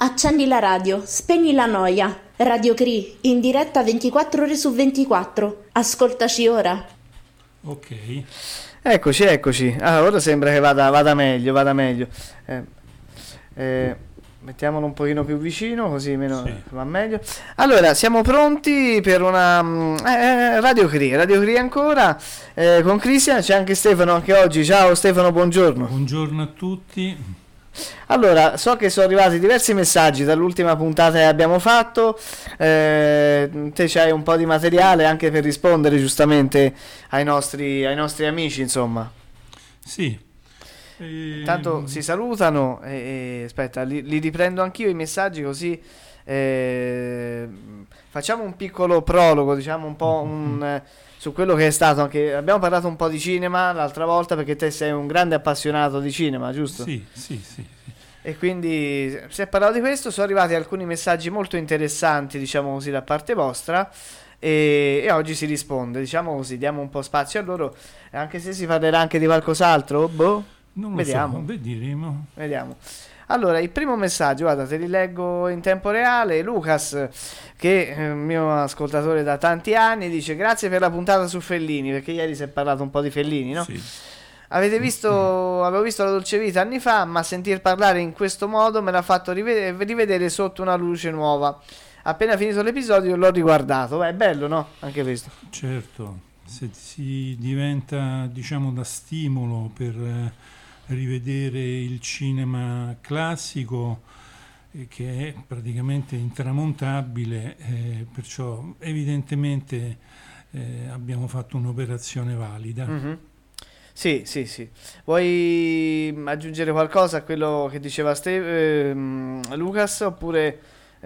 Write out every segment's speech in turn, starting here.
Accendi la radio, spegni la noia. Radio Cree, in diretta 24 ore su 24. Ascoltaci ora. Ok. Eccoci. Ora sembra che vada meglio. Mettiamolo un pochino più vicino, così va meglio. Allora, siamo pronti per una Radio Cree ancora, con Cristian. C'è anche Stefano anche oggi. Ciao Stefano, buongiorno. Buongiorno a tutti. Allora, so che sono arrivati diversi messaggi dall'ultima puntata che abbiamo fatto. Te c'hai un po' di materiale anche per rispondere giustamente ai nostri amici, insomma. Sì. Intanto si salutano aspetta, li riprendo anch'io i messaggi, così facciamo un piccolo prologo, diciamo un po' su quello che è stato. Anche abbiamo parlato un po' di cinema l'altra volta, perché te sei un grande appassionato di cinema, giusto? Sì. E quindi si è parlato di questo, sono arrivati alcuni messaggi molto interessanti, diciamo così, da parte vostra, e oggi si risponde, diciamo così, diamo un po' spazio a loro, anche se si parlerà anche di qualcos'altro, non lo vediamo. Vediamo. Allora, il primo messaggio, guarda, te li leggo in tempo reale. Lucas, che è un mio ascoltatore da tanti anni, dice: grazie per la puntata su Fellini, perché ieri si è parlato un po' di Fellini, no? Sì. Avevo visto La Dolce Vita anni fa, ma sentir parlare in questo modo me l'ha fatto rivedere sotto una luce nuova. Appena finito l'episodio l'ho riguardato. Beh, è bello, no? Anche questo. Certo, se si diventa, diciamo, da stimolo per rivedere il cinema classico, che è praticamente intramontabile, perciò evidentemente abbiamo fatto un'operazione valida. Mm-hmm. Sì. Vuoi aggiungere qualcosa a quello che diceva Lucas, oppure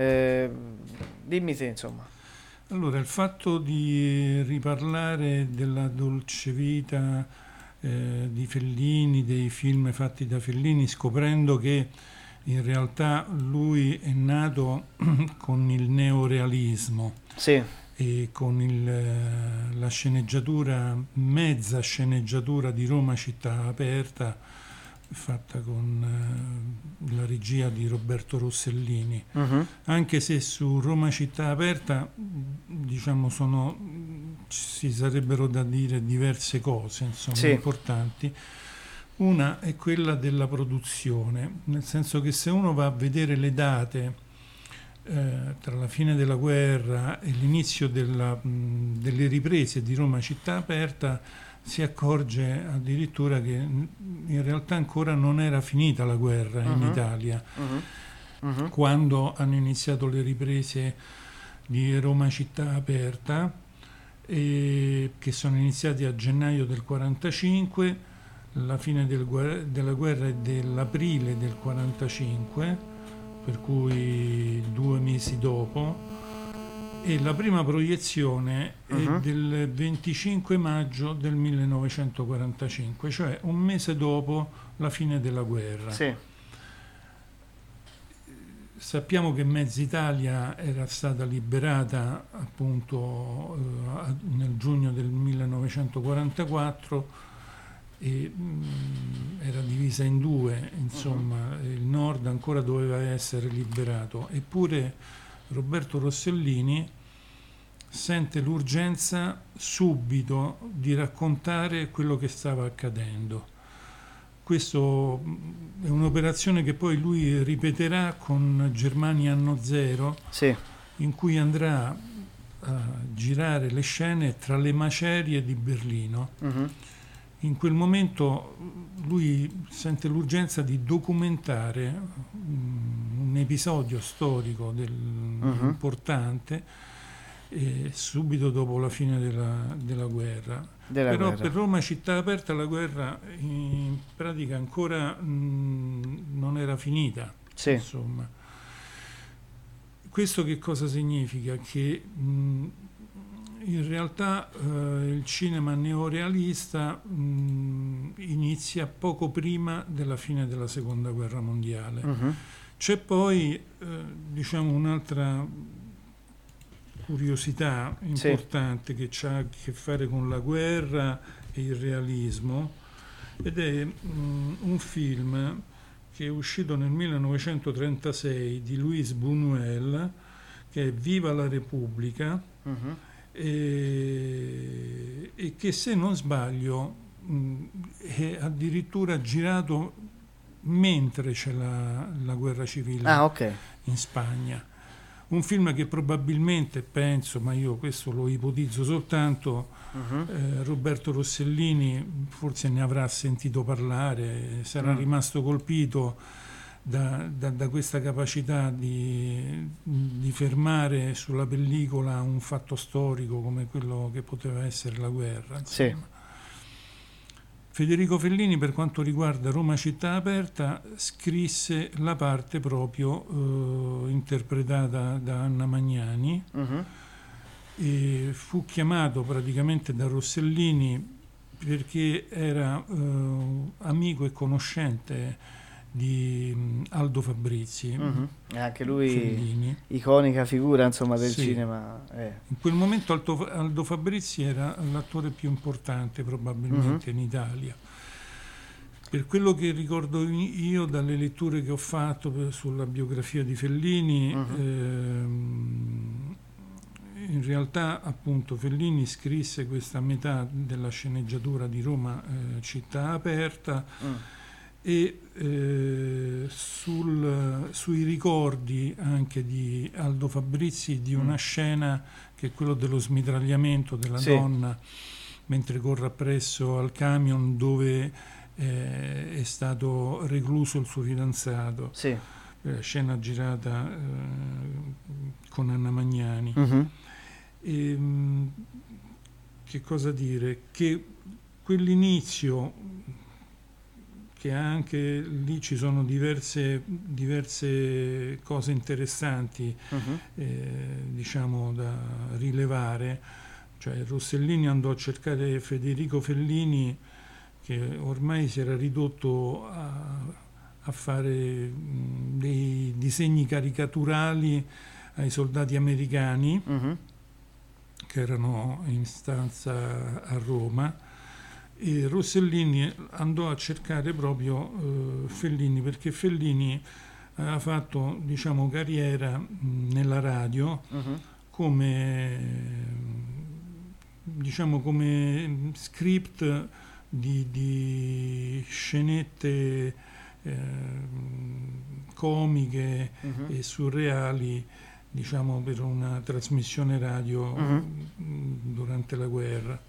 dimmi te, insomma. Allora, il fatto di riparlare della Dolce Vita di Fellini, dei film fatti da Fellini, scoprendo che in realtà lui è nato con il neorealismo. Sì. E con la sceneggiatura, mezza sceneggiatura di Roma città aperta, fatta con la regia di Roberto Rossellini. Uh-huh. Anche se su Roma città aperta, diciamo, ci sarebbero da dire diverse cose, insomma, sì, importanti. Una è quella della produzione, nel senso che se uno va a vedere le date tra la fine della guerra e l'inizio delle riprese di Roma città aperta, si accorge addirittura che in realtà ancora non era finita la guerra in Italia, quando hanno iniziato le riprese di Roma città aperta, che sono iniziati a gennaio del 45, la fine della guerra è dell'aprile del 45, per cui 2 mesi dopo, e la prima proiezione è del 25 maggio del 1945, cioè un mese dopo la fine della guerra. Sì. Sappiamo che mezza Italia era stata liberata appunto nel giugno del 1944, e era divisa in due, insomma, il nord ancora doveva essere liberato, eppure Roberto Rossellini sente l'urgenza subito di raccontare quello che stava accadendo. Questo è un'operazione che poi lui ripeterà con Germania Anno Zero, sì, in cui andrà a girare le scene tra le macerie di Berlino. In quel momento lui sente l'urgenza di documentare un episodio storico importante, subito dopo la fine della guerra. Per Roma città aperta la guerra in pratica ancora non era finita. Sì. Insomma. Questo che cosa significa? Che in realtà il cinema neorealista inizia poco prima della fine della Seconda Guerra Mondiale. C'è poi diciamo un'altra curiosità importante, sì, che ha a che fare con la guerra e il realismo, ed è un film che è uscito nel 1936 di Luis Buñuel, che è Viva la Repubblica, e che, se non sbaglio, è addirittura girato mentre c'è la guerra civile in Spagna. Un film che probabilmente, penso, ma io questo lo ipotizzo soltanto, Roberto Rossellini forse ne avrà sentito parlare, sarà rimasto colpito da questa capacità di fermare sulla pellicola un fatto storico come quello che poteva essere la guerra. Sì. Federico Fellini, per quanto riguarda Roma città aperta, scrisse la parte proprio interpretata da Anna Magnani, e fu chiamato praticamente da Rossellini perché era amico e conoscente di Aldo Fabrizi. Anche lui Fellini. Iconica figura, insomma, del cinema. In quel momento Aldo Fabrizi era l'attore più importante probabilmente in Italia. Per quello che ricordo io dalle letture che ho fatto sulla biografia di Fellini, in realtà appunto Fellini scrisse questa metà della sceneggiatura di Roma città aperta, e sui ricordi anche di Aldo Fabrizi di una scena che è quello dello smitragliamento della donna mentre corre appresso al camion dove è stato recluso il suo fidanzato. Scena girata con Anna Magnani. E, che cosa dire? Che quell'inizio, che anche lì ci sono diverse cose interessanti diciamo da rilevare, cioè Rossellini andò a cercare Federico Fellini, che ormai si era ridotto a fare dei disegni caricaturali ai soldati americani che erano in stanza a Roma. E Rossellini andò a cercare proprio Fellini, perché Fellini aveva fatto, diciamo, carriera nella radio come script di scenette comiche e surreali, diciamo, per una trasmissione radio durante la guerra.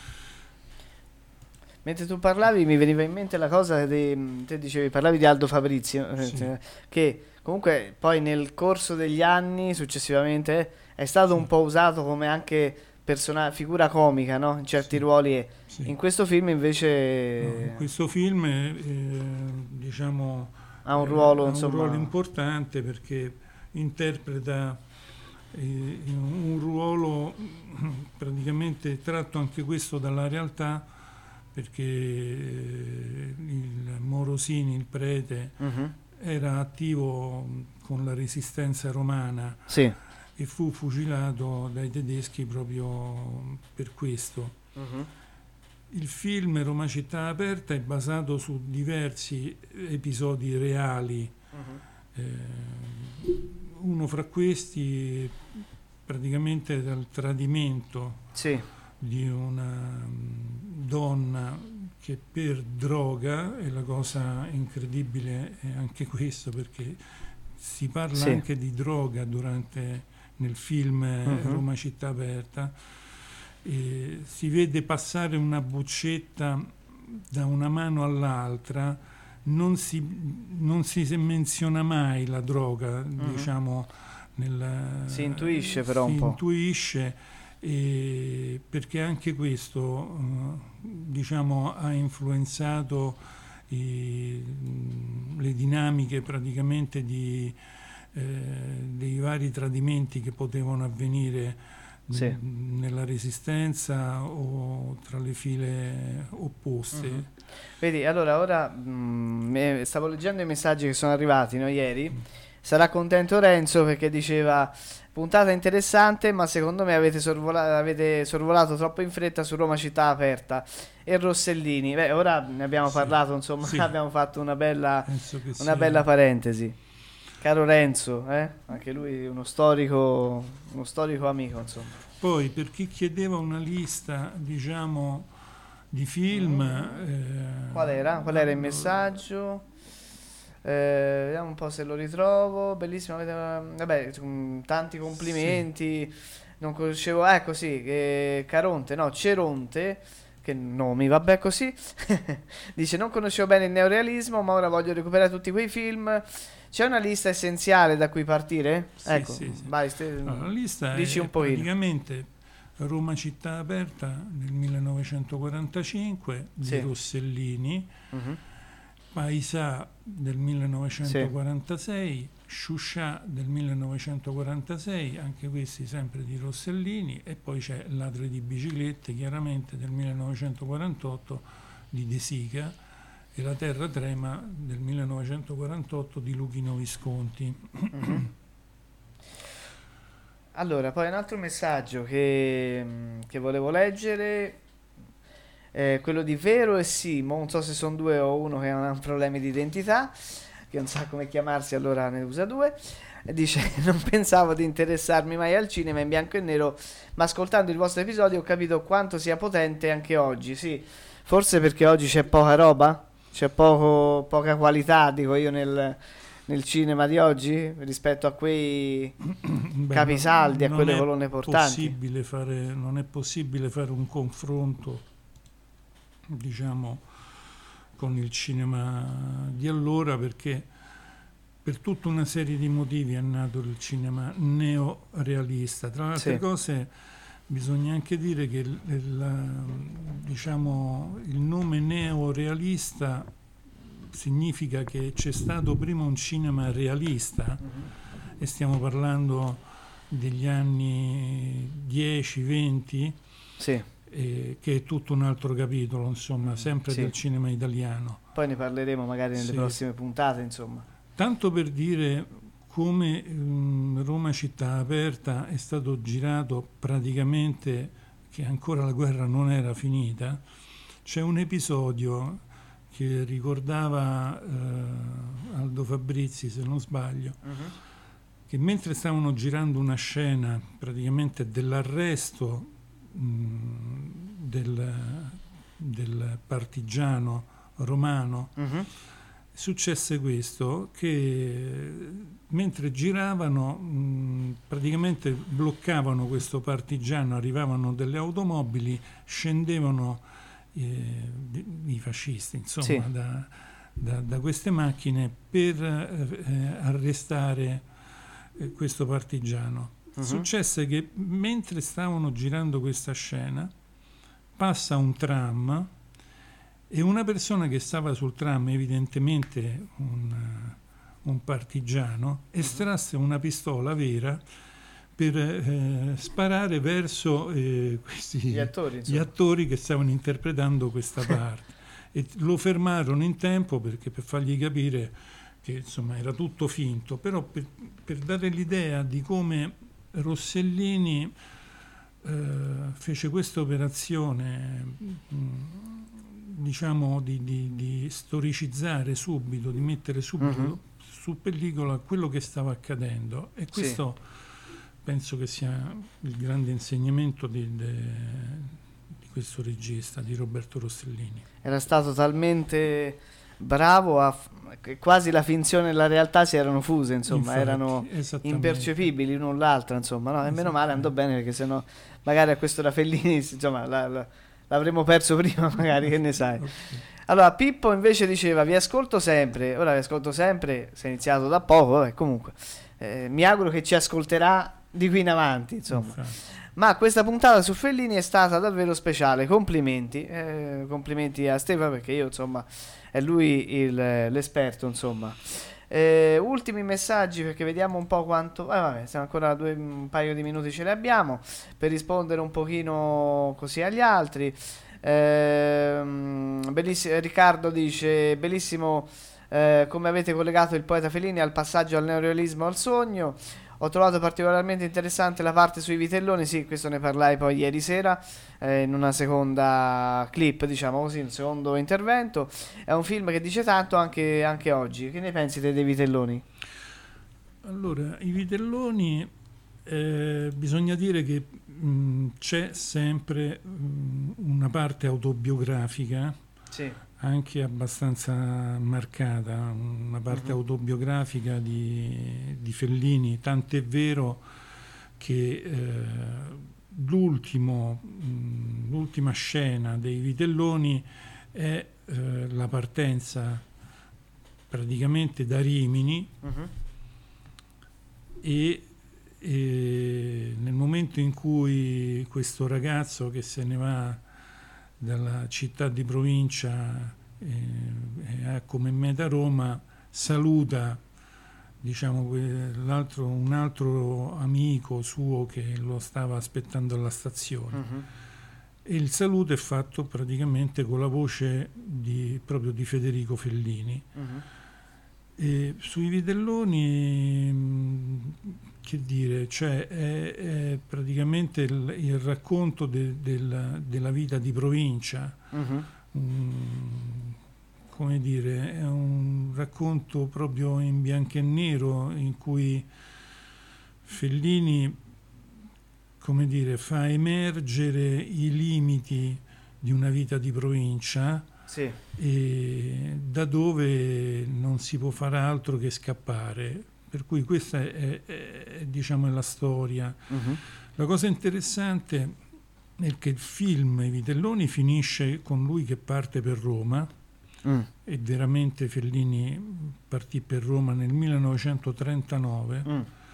Mentre tu parlavi mi veniva in mente la cosa te dicevi, parlavi di Aldo Fabrizio, che comunque poi nel corso degli anni successivamente è stato un po' usato come anche figura comica, no? In certi ruoli. In questo film invece in questo film diciamo ha un ruolo, un ruolo importante, perché interpreta un ruolo praticamente tratto anche questo dalla realtà, perché il Morosini, il prete, era attivo con la resistenza romana e fu fucilato dai tedeschi proprio per questo. Il film Roma città aperta è basato su diversi episodi reali. Uno fra questi praticamente dal tradimento di una donna che per droga, e la cosa incredibile è anche questo, perché si parla anche di droga nel film Roma città aperta, e si vede passare una boccetta da una mano all'altra, non si menziona mai la droga, diciamo, si intuisce però un po'. Intuisce, perché anche questo diciamo ha influenzato le dinamiche praticamente dei vari tradimenti che potevano avvenire nella resistenza o tra le file opposte. Vedi, allora ora stavo leggendo i messaggi che sono arrivati, no, ieri. Sarà contento Renzo, perché diceva: puntata interessante, ma secondo me avete sorvolato troppo in fretta su Roma città aperta e Rossellini. Beh, ora ne abbiamo parlato, insomma, abbiamo fatto una bella parentesi. Caro Renzo, anche lui uno storico amico, insomma. Poi, per chi chiedeva una lista, diciamo, di film... Qual era il messaggio? Vediamo un po' se lo ritrovo. Bellissimo, vabbè, tanti complimenti. Non conoscevo, ecco, sì, Ceronte, che nomi, vabbè, così. Dice: non conoscevo bene il neorealismo, ma ora voglio recuperare tutti quei film. C'è una lista essenziale da cui partire? Ecco, vai, la lista dici è un pochino. Praticamente Roma città aperta nel 1945 di Rossellini, Paesà del 1946, Sciuscià del 1946, anche questi sempre di Rossellini, e poi c'è Ladri di biciclette, chiaramente del 1948 di De Sica, e La terra trema del 1948 di Luchino Visconti. Allora, poi un altro messaggio che volevo leggere, quello di Vero e Simo, non so se sono due o uno che ha problemi di identità, che non sa come chiamarsi, allora ne usa due. Dice: non pensavo di interessarmi mai al cinema in bianco e nero, ma ascoltando il vostro episodio ho capito quanto sia potente anche oggi. Sì, forse perché oggi c'è poca roba, c'è poca qualità, dico io, nel cinema di oggi rispetto a quei capisaldi, a quelle colonne portanti. Non è possibile fare un confronto, diciamo, con il cinema di allora, perché per tutta una serie di motivi è nato il cinema neorealista. Tra le altre cose bisogna anche dire che diciamo, il nome neorealista significa che c'è stato prima un cinema realista, e stiamo parlando degli anni 10-20, che è tutto un altro capitolo, insomma, sempre del cinema italiano. Poi ne parleremo magari nelle prossime puntate, insomma. Tanto per dire come Roma città aperta è stato girato praticamente che ancora la guerra non era finita. C'è un episodio che ricordava Aldo Fabrizi, se non sbaglio, che mentre stavano girando una scena praticamente dell'arresto del partigiano romano, successe questo, che mentre giravano praticamente bloccavano questo partigiano, arrivavano delle automobili, scendevano i fascisti, insomma, da queste macchine per arrestare questo partigiano. Successe che mentre stavano girando questa scena passa un tram e una persona che stava sul tram, evidentemente un partigiano, estrasse una pistola vera per sparare verso gli attori che stavano interpretando questa parte. E lo fermarono in tempo per fargli capire che, insomma, era tutto finto, però per dare l'idea di come Rossellini fece questa operazione, diciamo, di storicizzare subito, di mettere subito su pellicola quello che stava accadendo, e questo penso che sia il grande insegnamento di questo regista, di Roberto Rossellini. Era stato talmente bravo che quasi la finzione e la realtà si erano fuse, insomma. Infatti, erano impercepibili l'uno l'altro, insomma, no? E meno male andò bene, perché sennò magari a questo da Fellini, insomma, l'avremmo perso prima, magari, che ne sai. Okay. Allora Pippo invece diceva: vi ascolto sempre, si è iniziato da poco, vabbè, comunque mi auguro che ci ascolterà di qui in avanti, insomma. Infatti. Ma questa puntata su Fellini è stata davvero speciale, complimenti a Stefano, perché io, insomma, è lui l'esperto, insomma. Ultimi messaggi, perché vediamo un po' quanto, vabbè, siamo ancora un paio di minuti ce ne abbiamo per rispondere un pochino così agli altri. Bellissimo, Riccardo dice: bellissimo come avete collegato il poeta Fellini al passaggio al neorealismo, al sogno. Ho trovato particolarmente interessante la parte sui vitelloni, sì, questo ne parlai poi ieri sera in una seconda clip, diciamo così, un secondo intervento. È un film che dice tanto anche oggi. Che ne pensi te dei vitelloni? Allora, i vitelloni, bisogna dire che c'è sempre una parte autobiografica, Sì. anche abbastanza marcata, una parte autobiografica di Fellini, tant'è vero che l'ultima scena dei vitelloni è la partenza praticamente da Rimini, e nel momento in cui questo ragazzo che se ne va dalla città di provincia e ha come meta Roma, saluta, diciamo, un altro amico suo che lo stava aspettando alla stazione, e il saluto è fatto praticamente con la voce proprio di Federico Fellini. E sui vitelloni, che dire, cioè è praticamente il racconto della vita di provincia, come dire, è un racconto proprio in bianco e nero in cui Fellini, come dire, fa emergere i limiti di una vita di provincia. Sì. E da dove non si può fare altro che scappare, per cui questa diciamo, è la storia. La cosa interessante è che il film I vitelloni finisce con lui che parte per Roma, e veramente Fellini partì per Roma nel 1939,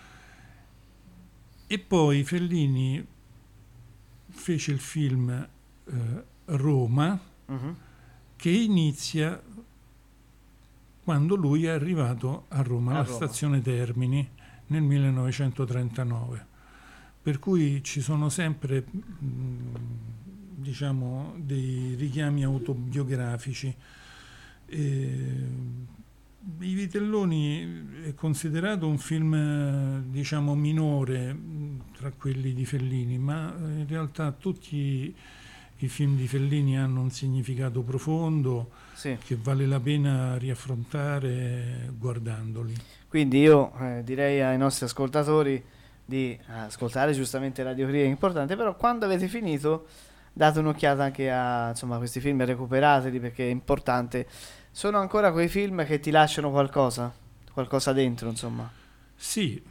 e poi Fellini fece il film Roma, che inizia quando lui è arrivato a Roma, alla stazione Termini, nel 1939. Per cui ci sono sempre, diciamo, dei richiami autobiografici. I vitelloni è considerato un film, diciamo, minore tra quelli di Fellini, ma in realtà tutti i film di Fellini hanno un significato profondo, sì, che vale la pena riaffrontare guardandoli. Quindi io direi ai nostri ascoltatori di ascoltare giustamente Radio Cria, è importante, però quando avete finito date un'occhiata anche a, insomma, questi film, recuperateli perché è importante. Sono ancora quei film che ti lasciano qualcosa dentro, insomma. Sì,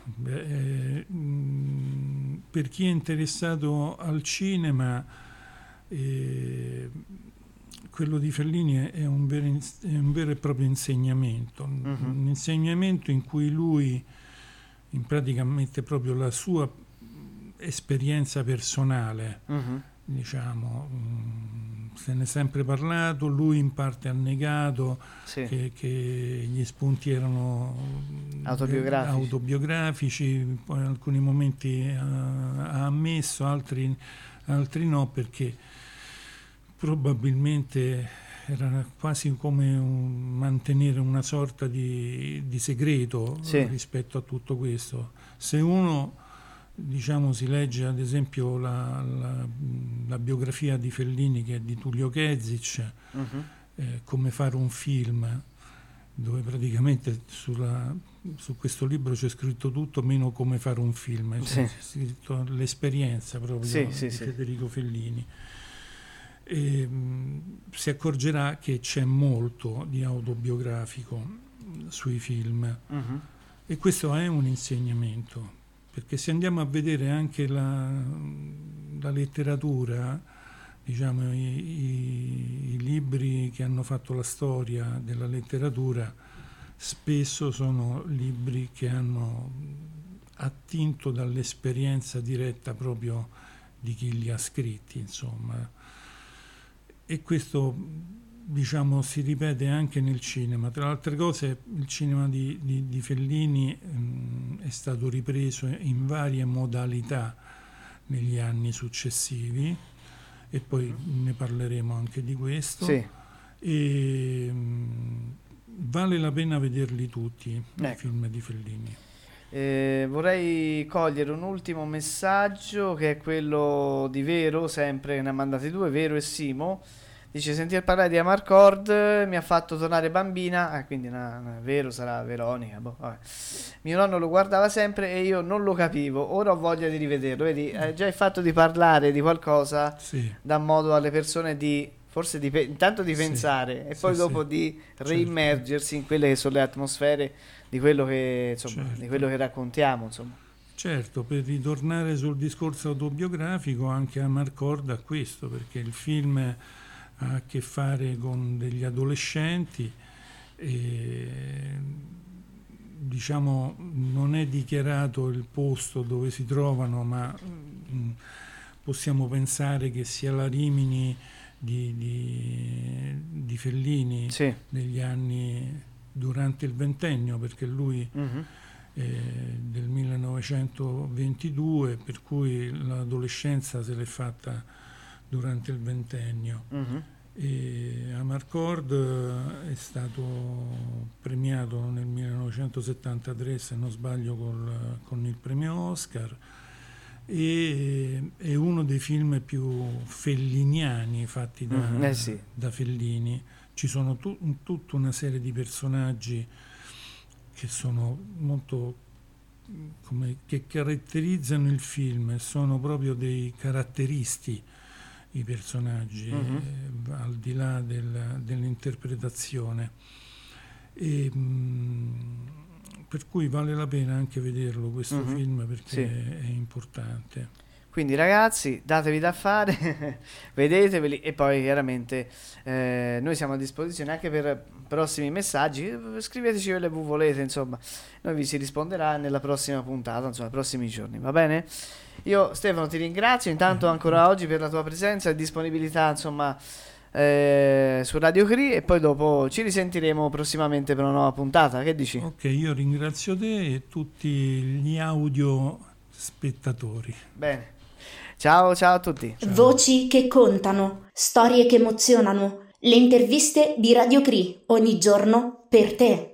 per chi è interessato al cinema, quello di Fellini è un vero e proprio insegnamento, un insegnamento in cui lui in pratica mette proprio la sua esperienza personale, diciamo, se ne è sempre parlato, lui in parte ha negato, sì, che gli spunti erano autobiografici, poi in alcuni momenti ha ammesso, altri no, perché probabilmente era quasi come mantenere una sorta di segreto, sì, rispetto a tutto questo. Se uno, diciamo, si legge ad esempio la biografia di Fellini, che è di Tullio Kezic, come fare un film, dove praticamente su questo libro c'è scritto tutto meno come fare un film, c'è scritto l'esperienza proprio, di Federico Fellini. E si accorgerà che c'è molto di autobiografico sui film, e questo è un insegnamento, perché se andiamo a vedere anche la letteratura, diciamo, i libri che hanno fatto la storia della letteratura spesso sono libri che hanno attinto dall'esperienza diretta proprio di chi li ha scritti, insomma. E questo, diciamo, si ripete anche nel cinema. Tra le altre cose, il cinema di Fellini è stato ripreso in varie modalità negli anni successivi, e poi ne parleremo anche di questo. Sì. E vale la pena vederli tutti, i film di Fellini. Vorrei cogliere un ultimo messaggio, che è quello di Vero, sempre ne ha mandati due, Vero e Simo. Dice: sentir parlare di Amarcord mi ha fatto tornare bambina. Quindi Vero sarà Veronica, vabbè. Mio nonno lo guardava sempre e io non lo capivo, ora ho voglia di rivederlo. Vedi, già il fatto di parlare di qualcosa dà modo alle persone di forse intanto di pensare e poi dopo di reimmergersi in quelle che sono le atmosfere di quello che, insomma, di quello che raccontiamo, insomma. Certo, per ritornare sul discorso autobiografico, anche Amarcord ha questo, perché il film ha a che fare con degli adolescenti e, diciamo, non è dichiarato il posto dove si trovano, ma possiamo pensare che sia la Rimini di Fellini negli anni durante il ventennio, perché lui del 1922, per cui l'adolescenza se l'è fatta durante il ventennio. E Amarcord è stato premiato nel 1973, se non sbaglio, con il premio Oscar, e è uno dei film più felliniani fatti da Fellini. Ci sono tutta una serie di personaggi che sono molto che caratterizzano il film, sono proprio dei caratteristi i personaggi, al di là dell'interpretazione, e per cui vale la pena anche vederlo questo film, perché è importante. Quindi ragazzi, datevi da fare, vedeteveli, e poi chiaramente noi siamo a disposizione anche per prossimi messaggi. Scriveteci quello che voi volete, insomma, noi vi si risponderà nella prossima puntata, insomma, nei prossimi giorni, va bene? Io, Stefano, ti ringrazio intanto ancora oggi per la tua presenza e disponibilità, insomma, su Radio Cri, e poi dopo ci risentiremo prossimamente per una nuova puntata. Che dici? Ok, io ringrazio te e tutti gli audio spettatori. Bene. Ciao a tutti. Ciao. Voci che contano, storie che emozionano, le interviste di Radio Cri, ogni giorno per te.